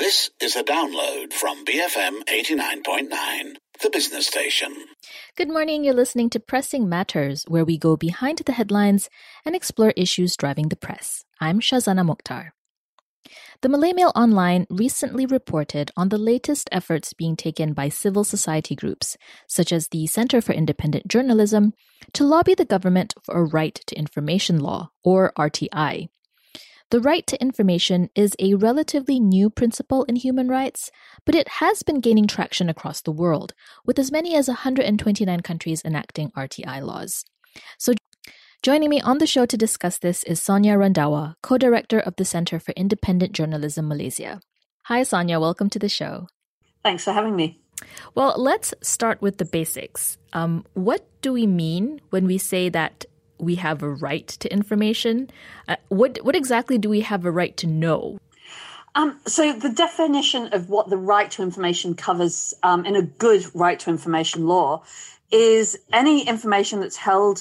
This is a download from BFM 89.9, the business station. Good morning, you're listening to Pressing Matters, where we go behind the headlines and explore issues driving the press. I'm Shazana Mokhtar. The Malay Mail Online recently reported on the latest efforts being taken by civil society groups, such as the Center for Independent Journalism, to lobby the government for a right to information law, or RTI. The right to information is a relatively new principle in human rights, but it has been gaining traction across the world, with as many as 129 countries enacting RTI laws. So joining me on the show to discuss this is Sonia Randawa, co-director of the Center for Independent Journalism Malaysia. Hi, Sonia. Welcome to the show. Thanks for having me. Well, let's start with the basics. What do we mean when we say that we have a right to information? What exactly do we have a right to know? So the definition of what the right to information covers in a good right to information law is any information that's held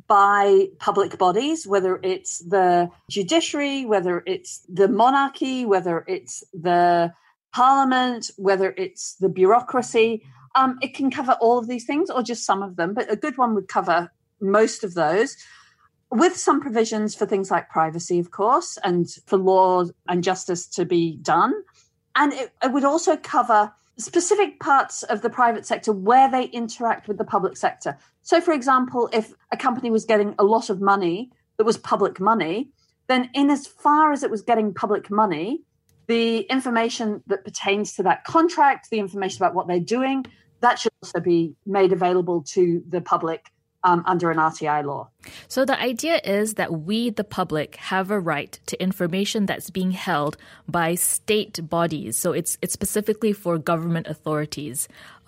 by public bodies, whether it's the judiciary, whether it's the monarchy, whether it's the parliament, whether it's the bureaucracy. It can cover all of these things or just some of them, but a good one would cover most of those, with some provisions for things like privacy, of course, and for law and justice to be done. And it would also cover specific parts of the private sector where they interact with the public sector. So, for example, if a company was getting a lot of money that was public money, then in as far as it was getting public money, the information that pertains to that contract, the information about what they're doing, that should also be made available to the public under an RTI law. So the idea is that we, the public, have a right to information that's being held by state bodies. So it's specifically for government authorities.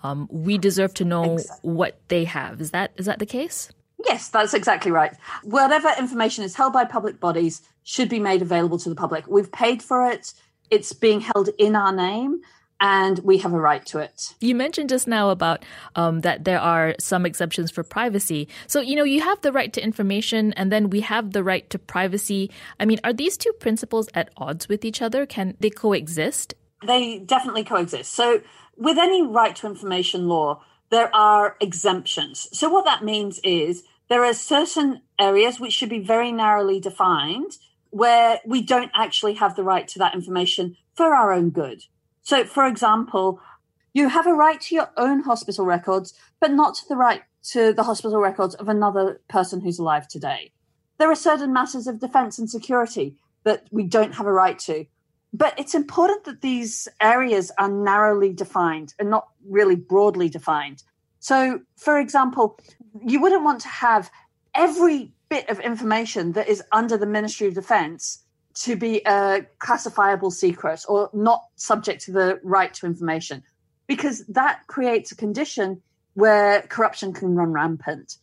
We deserve to know what they have. Is that the case? Yes, that's exactly right. Whatever information is held by public bodies should be made available to the public. We've paid for it. It's being held in our name, and we have a right to it. You mentioned just now about that there are some exceptions for privacy. So, you have the right to information and then we have the right to privacy. I mean, are these two principles at odds with each other? Can they coexist? They definitely coexist. So with any right to information law, there are exemptions. So what that means is there are certain areas which should be very narrowly defined where we don't actually have the right to that information for our own good. So, for example, you have a right to your own hospital records, but not to the right to the hospital records of another person who's alive today. There are certain matters of defence and security that we don't have a right to. But it's important that these areas are narrowly defined and not really broadly defined. So, for example, you wouldn't want to have every bit of information that is under the Ministry of Defence to be a classifiable secret or not subject to the right to information, because that creates a condition where corruption can run rampant.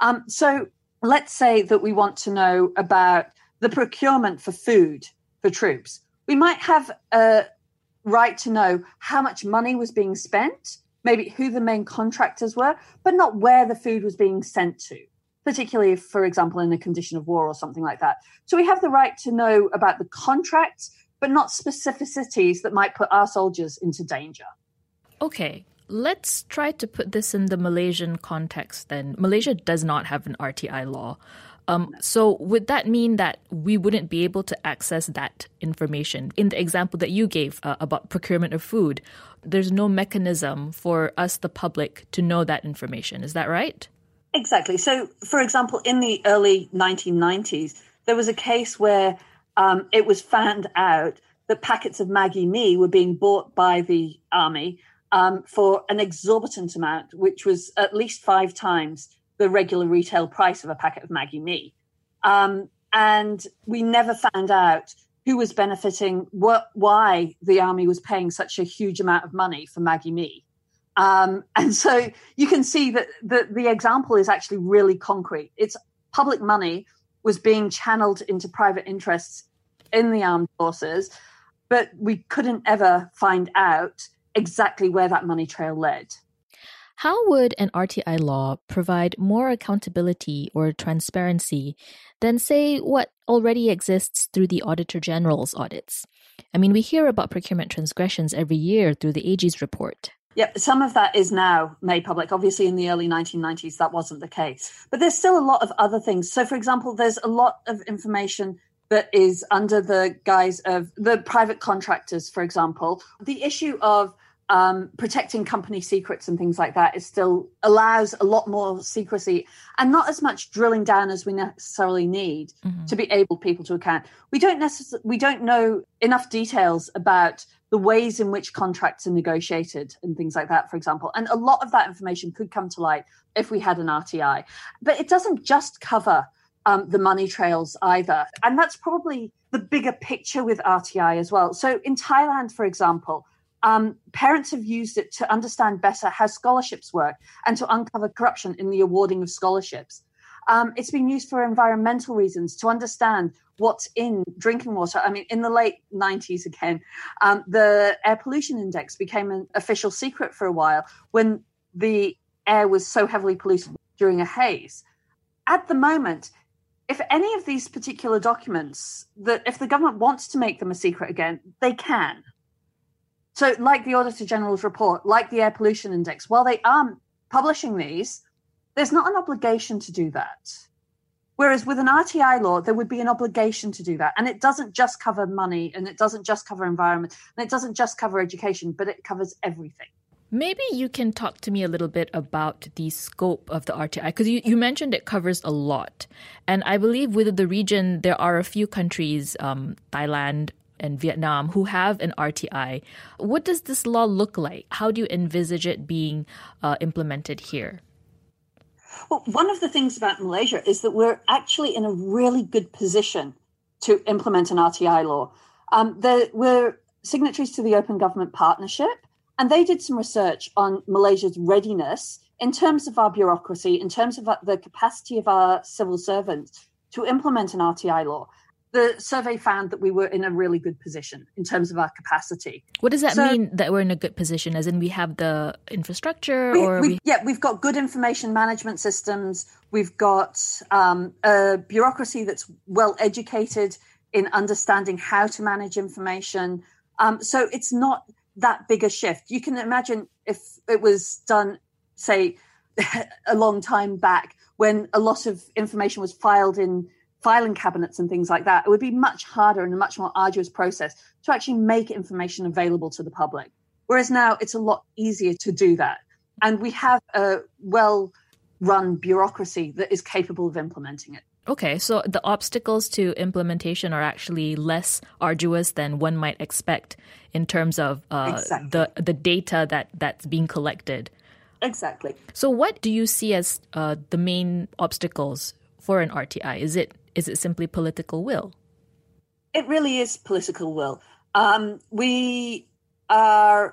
So let's say that we want to know about the procurement for food for troops. We might have a right to know how much money was being spent, maybe who the main contractors were, but not where the food was being sent to, particularly if, for example, in a condition of war or something like that. So we have the right to know about the contracts, but not specificities that might put our soldiers into danger. Okay, let's try to put this in the Malaysian context then. Malaysia does not have an RTI law. So would that mean that we wouldn't be able to access that information? In the example that you gave about procurement of food, there's no mechanism for us, the public, to know that information. Is that right? Exactly. So, for example, in the early 1990s, there was a case where it was found out that packets of Maggi Mee were being bought by the army for an exorbitant amount, which was at least 5 times the regular retail price of a packet of Maggi Mee. And we never found out who was benefiting, why the army was paying such a huge amount of money for Maggi Mee. And so you can see that the example is actually really concrete. It's public money was being channeled into private interests in the armed forces, but we couldn't ever find out exactly where that money trail led. How would an RTI law provide more accountability or transparency than, say, what already exists through the Auditor General's audits? I mean, we hear about procurement transgressions every year through the AG's report. Yeah, some of that is now made public. Obviously, in the early 1990s, that wasn't the case. But there's still a lot of other things. So, for example, there's a lot of information that is under the guise of the private contractors, for example. The issue of protecting company secrets and things like that is still allows a lot more secrecy and not as much drilling down as we necessarily need to be able people to account. We don't know enough details about the ways in which contracts are negotiated and things like that, for example. And a lot of that information could come to light if we had an RTI. But it doesn't just cover the money trails either. And that's probably the bigger picture with RTI as well. So in Thailand, for example, parents have used it to understand better how scholarships work and to uncover corruption in the awarding of scholarships. It's been used for environmental reasons to understand what's in drinking water. I mean, in the late 90s again, the air pollution index became an official secret for a while when the air was so heavily polluted during a haze. At the moment, if any of these particular documents, if the government wants to make them a secret again, they can. So like the Auditor General's report, like the air pollution index, while they are publishing these, there's not an obligation to do that. Whereas with an RTI law, there would be an obligation to do that. And it doesn't just cover money, and it doesn't just cover environment, and it doesn't just cover education, but it covers everything. Maybe you can talk to me a little bit about the scope of the RTI, because you mentioned it covers a lot. And I believe within the region, there are a few countries, Thailand and Vietnam, who have an RTI. What does this law look like? How do you envisage it being implemented here? Well, one of the things about Malaysia is that we're actually in a really good position to implement an RTI law. We're signatories to the Open Government Partnership, and they did some research on Malaysia's readiness in terms of our bureaucracy, in terms of the capacity of our civil servants to implement an RTI law. The survey found that we were in a really good position in terms of our capacity. What does that mean, that we're in a good position? As in we have the infrastructure? We've got good information management systems. We've got a bureaucracy that's well educated in understanding how to manage information. So it's not that big a shift. You can imagine if it was done, say, a long time back when a lot of information was filed in filing cabinets and things like that, it would be much harder and a much more arduous process to actually make information available to the public. Whereas now it's a lot easier to do that. And we have a well-run bureaucracy that is capable of implementing it. Okay, so the obstacles to implementation are actually less arduous than one might expect in terms of the data that's being collected. Exactly. So what do you see as the main obstacles for an RTI? Is it simply political will? It really is political will. We are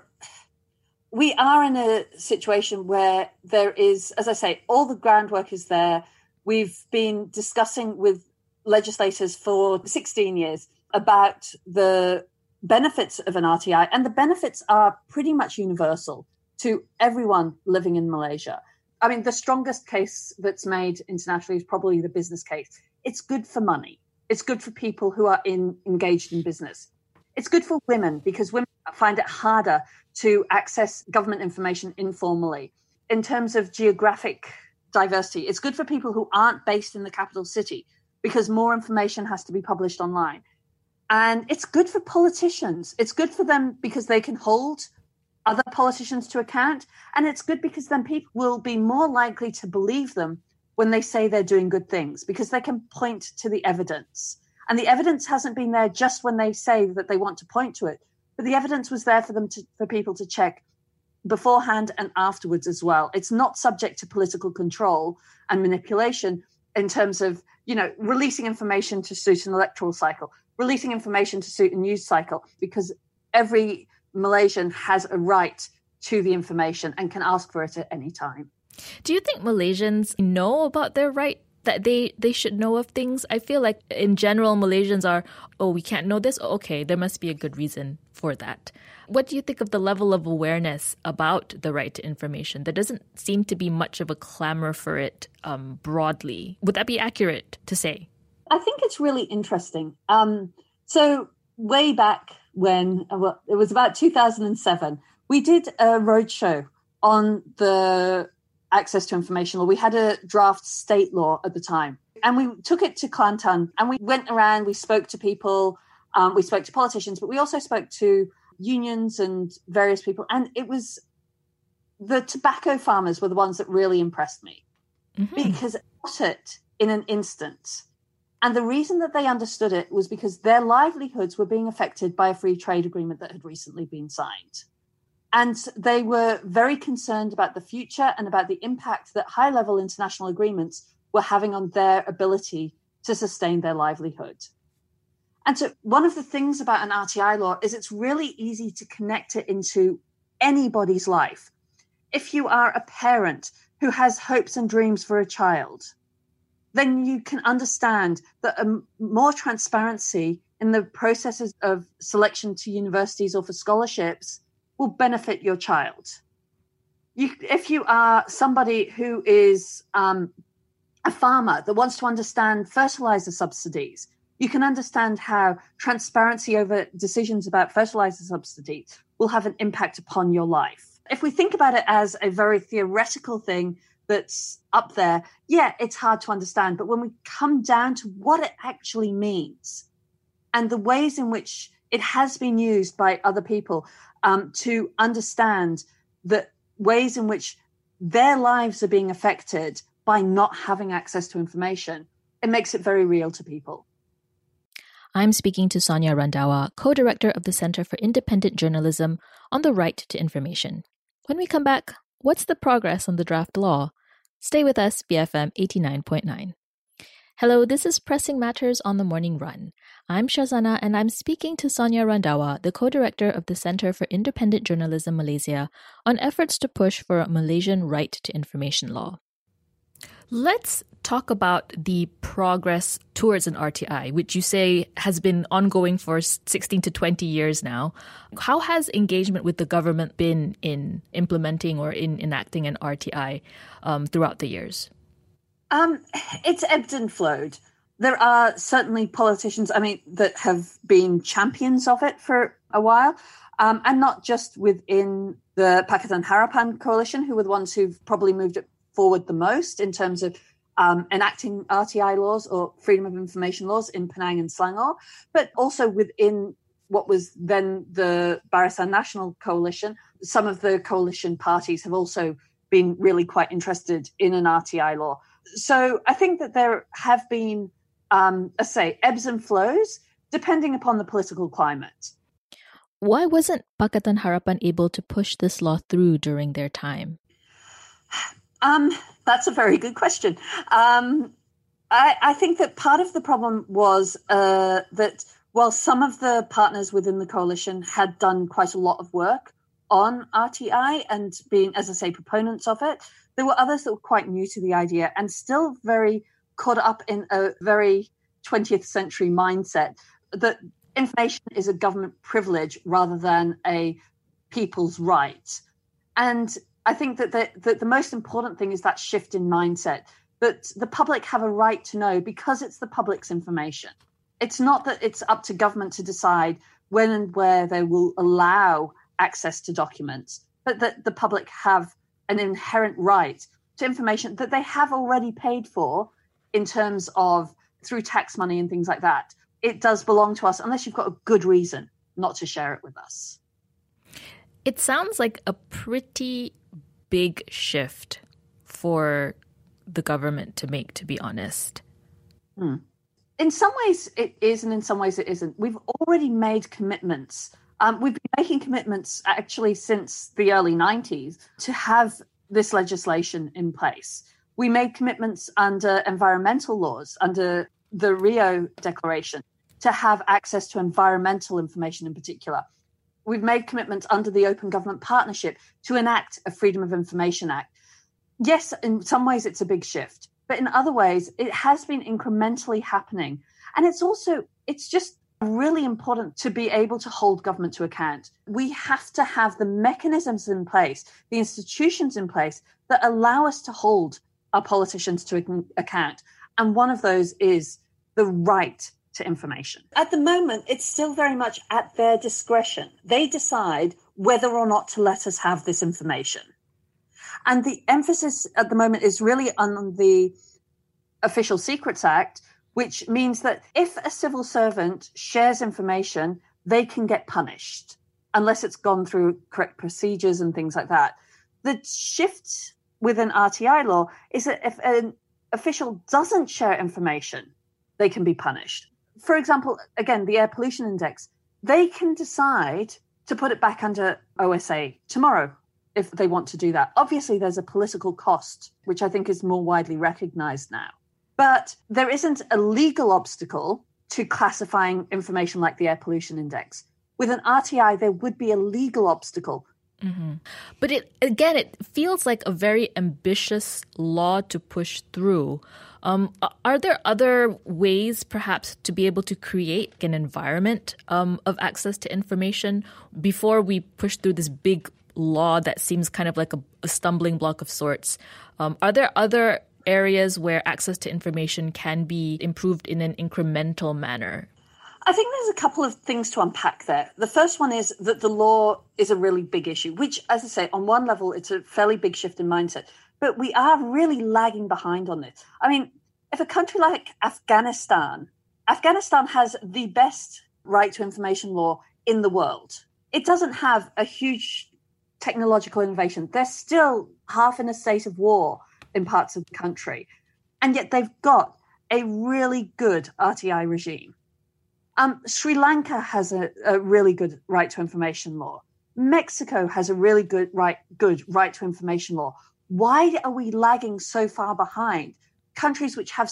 in a situation where there is, as I say, all the groundwork is there. We've been discussing with legislators for 16 years about the benefits of an RTI, and the benefits are pretty much universal to everyone living in Malaysia. I mean, the strongest case that's made internationally is probably the business case. It's good for money. It's good for people who are engaged in business. It's good for women because women find it harder to access government information informally. In terms of geographic diversity, it's good for people who aren't based in the capital city because more information has to be published online. And it's good for politicians. It's good for them because they can hold other politicians to account. And it's good because then people will be more likely to believe them when they say they're doing good things because they can point to the evidence. And the evidence hasn't been there just when they say that they want to point to it, but the evidence was there for people to check beforehand and afterwards as well. It's not subject to political control and manipulation in terms of, releasing information to suit an electoral cycle, releasing information to suit a news cycle, because every Malaysian has a right to the information and can ask for it at any time. Do you think Malaysians know about their right, that they should know of things? I feel like in general, Malaysians are, we can't know this? Okay, there must be a good reason for that. What do you think of the level of awareness about the right to information? There doesn't seem to be much of a clamor for it broadly. Would that be accurate to say? I think it's really interesting. So way back it was about 2007. We did a roadshow on the access to information law. We had a draft state law at the time, and we took it to Kelantan, and we went around, we spoke to people, we spoke to politicians, but we also spoke to unions and various people. And it was the tobacco farmers were the ones that really impressed me, because they got it in an instant. And the reason that they understood it was because their livelihoods were being affected by a free trade agreement that had recently been signed. And they were very concerned about the future and about the impact that high-level international agreements were having on their ability to sustain their livelihood. And so one of the things about an RTI law is it's really easy to connect it into anybody's life. If you are a parent who has hopes and dreams for a child, then you can understand that more transparency in the processes of selection to universities or for scholarships will benefit your child. If you are somebody who is a farmer that wants to understand fertilizer subsidies, you can understand how transparency over decisions about fertilizer subsidies will have an impact upon your life. If we think about it as a very theoretical thing that's up there, yeah, it's hard to understand. But when we come down to what it actually means and the ways in which it has been used by other people to understand the ways in which their lives are being affected by not having access to information, it makes it very real to people. I'm speaking to Sonia Randawa, co-director of the Center for Independent Journalism on the Right to Information. When we come back, what's the progress on the draft law? Stay with us, BFM 89.9. Hello, this is Pressing Matters on the Morning Run. I'm Shazana, and I'm speaking to Sonia Randawa, the co-director of the Center for Independent Journalism Malaysia, on efforts to push for a Malaysian right to information law. Let's talk about the progress towards an RTI, which you say has been ongoing for 16 to 20 years now. How has engagement with the government been in implementing or in enacting an RTI throughout the years? It's ebbed and flowed. There are certainly politicians, that have been champions of it for a while, and not just within the Pakatan Harapan coalition, who were the ones who've probably moved it forward the most in terms of enacting RTI laws or freedom of information laws in Penang and Selangor, but also within what was then the Barisan Nasional Coalition. Some of the coalition parties have also been really quite interested in an RTI law. So I think that there have been, ebbs and flows depending upon the political climate. Why wasn't Pakatan Harapan able to push this law through during their time? That's a very good question. I think that part of the problem was that while some of the partners within the coalition had done quite a lot of work on RTI and being, as I say, proponents of it, there were others that were quite new to the idea and still very caught up in a very 20th century mindset that information is a government privilege rather than a people's right. And I think that the most important thing is that shift in mindset, that the public have a right to know because it's the public's information. It's not that it's up to government to decide when and where they will allow access to documents, but that the public have an inherent right to information that they have already paid for in terms of through tax money and things like that. It does belong to us unless you've got a good reason not to share it with us. It sounds like a pretty big shift for the government to make, to be honest. In some ways it is, and in some ways it isn't. We've already made commitments. We've been making commitments actually since the early 90s to have this legislation in place. We made commitments under environmental laws, under the Rio Declaration, to have access to environmental information in particular. We've made commitments under the Open Government Partnership to enact a Freedom of Information Act. Yes, in some ways it's a big shift, but in other ways it has been incrementally happening. And it's just really important to be able to hold government to account. We have to have the mechanisms in place, the institutions in place that allow us to hold our politicians to account. And one of those is the right to information. At the moment, it's still very much at their discretion. They decide whether or not to let us have this information. And the emphasis at the moment is really on the Official Secrets Act, which means that if a civil servant shares information, they can get punished unless it's gone through correct procedures and things like that. The shift within RTI law is that if an official doesn't share information, they can be punished. For example, again, the Air Pollution Index, they can decide to put it back under OSA tomorrow if they want to do that. Obviously, there's a political cost, which I think is more widely recognized now. But there isn't a legal obstacle to classifying information like the Air Pollution Index. With an RTI, there would be a legal obstacle. Mm-hmm. But it feels like a very ambitious law to push through. Are there other ways, perhaps, to be able to create an environment of access to information before we push through this big law that seems kind of like a stumbling block of sorts? Are there other areas where access to information can be improved in an incremental manner? I think there's a couple of things to unpack there. The first one is that the law is a really big issue, which, as I say, on one level, it's a fairly big shift in mindset. But we are really lagging behind on this. I mean, if a country like Afghanistan has the best right to information law in the world. It doesn't have a huge technological innovation. They're still half in a state of war in parts of the country. And yet they've got a really good RTI regime. Sri Lanka has a really good right to information law. Mexico has a really good right to information law. Why are we lagging so far behind countries which have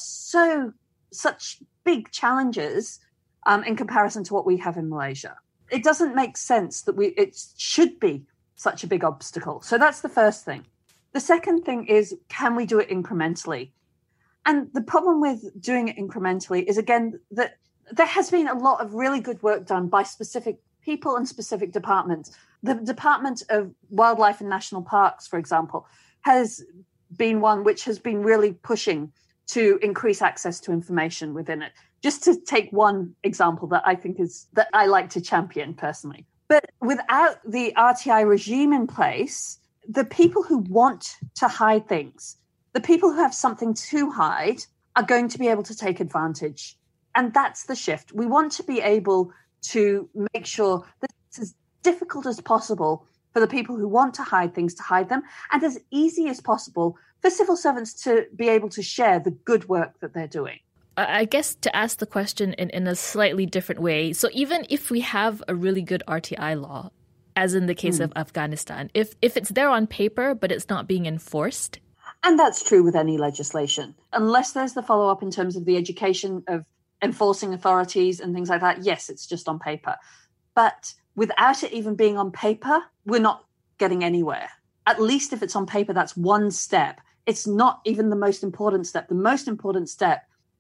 such big challenges in comparison to what we have in Malaysia? It doesn't make sense that it should be such a big obstacle. So that's the first thing. The second thing is, can we do it incrementally? And the problem with doing it incrementally is, again, that there has been a lot of really good work done by specific people and specific departments. The Department of Wildlife and National Parks, for example, has been one which has been really pushing to increase access to information within it. Just to take one example that I think that I like to champion personally. But without the RTI regime in place, the people who want to hide things, the people who have something to hide, are going to be able to take advantage. And that's the shift. We want to be able to make sure that it's as difficult as possible for the people who want to hide things to hide them, and as easy as possible for civil servants to be able to share the good work that they're doing. I guess to ask the question in a slightly different way, so even if we have a really good RTI law, as in the case of Afghanistan, if it's there on paper but it's not being enforced? And that's true with any legislation. Unless there's the follow-up in terms of the education of enforcing authorities and things like that, yes, it's just on paper. But without it even being on paper, we're not getting anywhere. At least if it's on paper, that's one step. It's not even the most important step. The most important step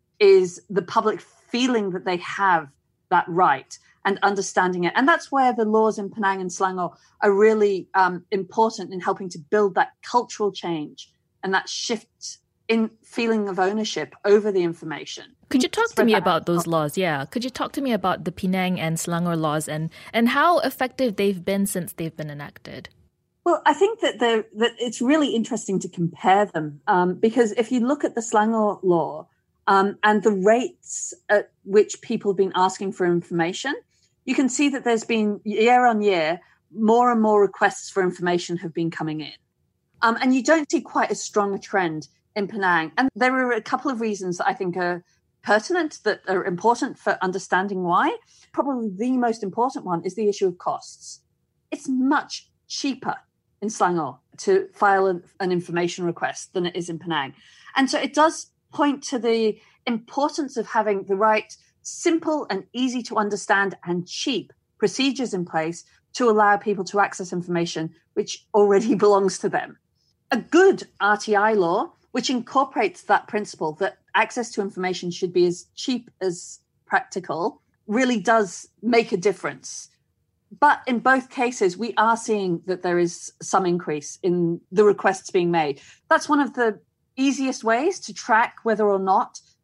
is the public feeling that they have that right and understanding it. And that's where the laws in Penang and Selangor are really important in helping to build that cultural change and that shift in feeling of ownership over the information. Could you talk to me about those laws? Yeah. Could you talk to me about the Penang and Selangor laws and how effective they've been since they've been enacted? Well, I think that it's really interesting to compare them because if you look at the Selangor law and the rates at which people have been asking for information, you can see that there's been, year on year, more and more requests for information have been coming in. And you don't see quite as strong a trend in Penang. And there are a couple of reasons that I think are pertinent, that are important for understanding why. Probably the most important one is the issue of costs. It's much cheaper in Selangor to file an information request than it is in Penang. And so it does point to the importance of having the right simple and easy to understand and cheap procedures in place to allow people to access information which already belongs to them. A good RTI law, which incorporates that principle that access to information should be as cheap as practical, really does make a difference. But in both cases, we are seeing that there is some increase in the requests being made. That's one of the easiest ways to track whether or not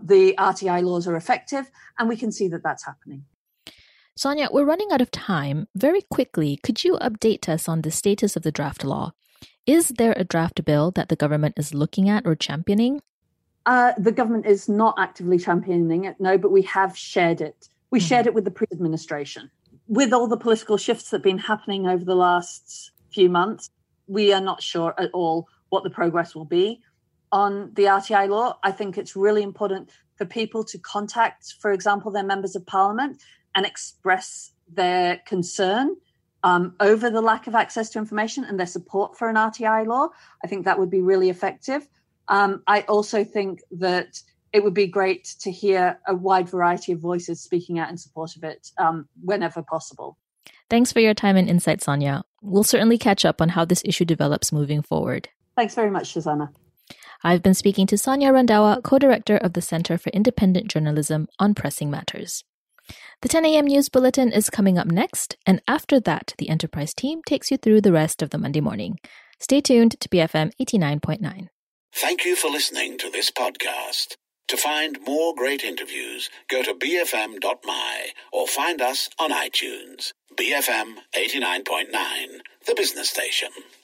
the RTI laws are effective, and we can see that that's happening. Sonia, we're running out of time. Very quickly, could you update us on the status of the draft law? Is there a draft bill that the government is looking at or championing? The government is not actively championing it, no, but we have shared it. We shared it with the previous administration. With all the political shifts that have been happening over the last few months, we are not sure at all what the progress will be on the RTI law. I think it's really important for people to contact, for example, their members of parliament and express their concern over the lack of access to information and their support for an RTI law. I think that would be really effective. I also think that it would be great to hear a wide variety of voices speaking out in support of it whenever possible. Thanks for your time and insight, Sonia. We'll certainly catch up on how this issue develops moving forward. Thanks very much, Shazana. I've been speaking to Sonia Randhawa, co-director of the Center for Independent Journalism on Pressing Matters. The 10 a.m. news bulletin is coming up next, and after that, the Enterprise team takes you through the rest of the Monday morning. Stay tuned to BFM 89.9. Thank you for listening to this podcast. To find more great interviews, go to bfm.my or find us on iTunes. BFM 89.9, the business station.